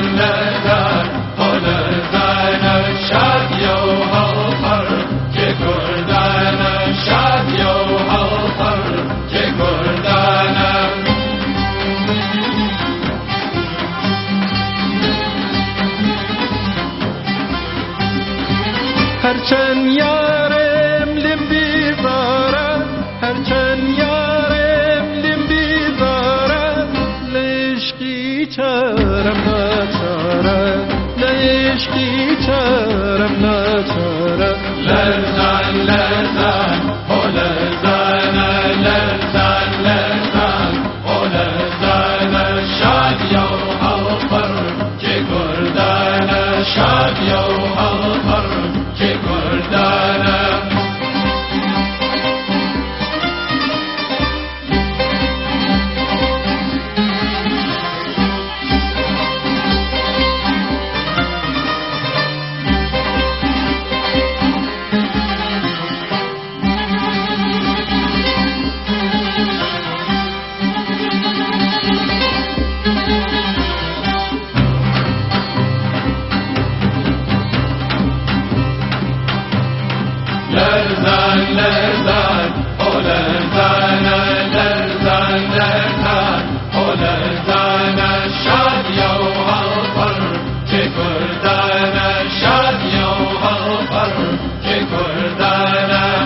لرزان و لرزان شادی و هوفر که کردان شادی و هوفر که کردان هرچند یارم لم بیزاره هرچند یارم لم بیزاره لعشقی چارم ناچاره لعشقی چارم ناچاره لرزان لرزان و لرزان لرزان لرزان و لرزان شادی و هوفر که کردان شادی و هوفر که کردان لرزان لرزان و لرزان لرزان لرزان و لرزان شادی و هوفر که کردان شادی و هوفر که کردان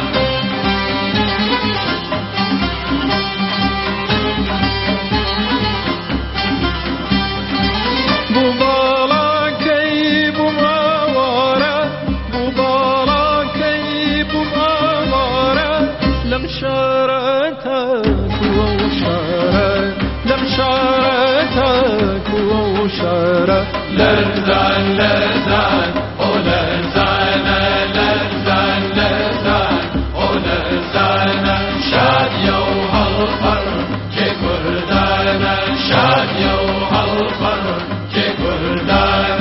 bu bala key bu mavara bu bala key bu mavara lem şaratak ve şara lem şaratak ve şara لرزان لرزان و لرزان لرزان لرزان و لرزان شادی و هوفر که کردان شادی و هوفر که کردان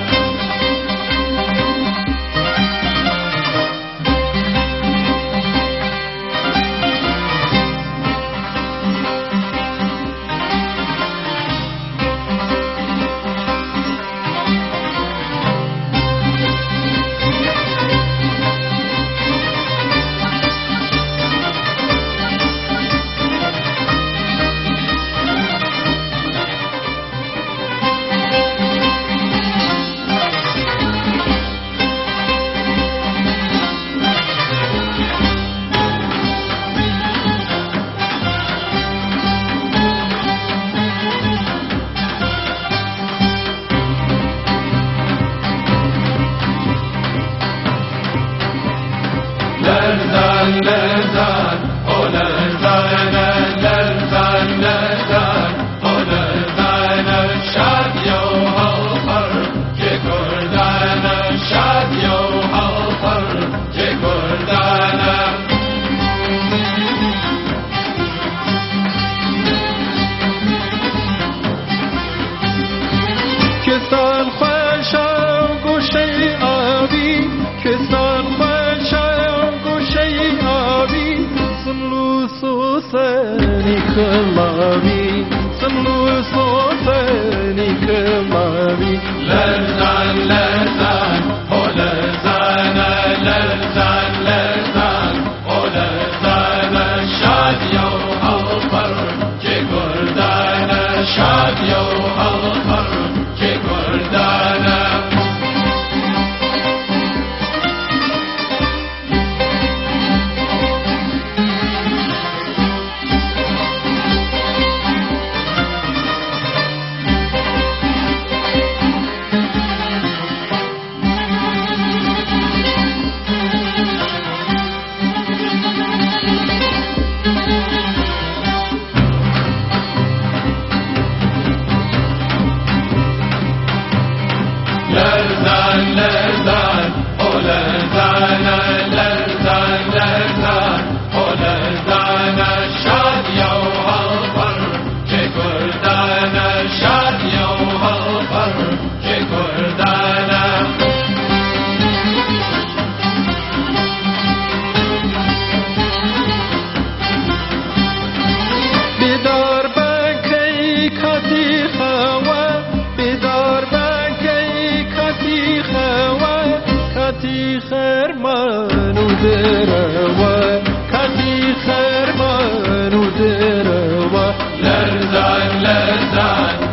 لرزان لرزان و لرزان لرزان لرزان و لرزان شادی و هوفر که کردان شادی و هوفر که کردان کسان خوشا گوشه آبی کسان خوشا گوشه آبی سملو سوسنی کلامی سملو سوسنی کلامی لرزان لرزان و لرزان لرزان لرزان و لرزان شادی و هوفر که کردان شادی و هوفر که کردان لرزان لرزان و لرزان لرزان لرزان و لرزان شادی و هوفر که کردان شادی و هوفر که کردان بیدار بکی کتی خوا بیدار بکی دروا کاتی خرمان و دروا لرزان لرزان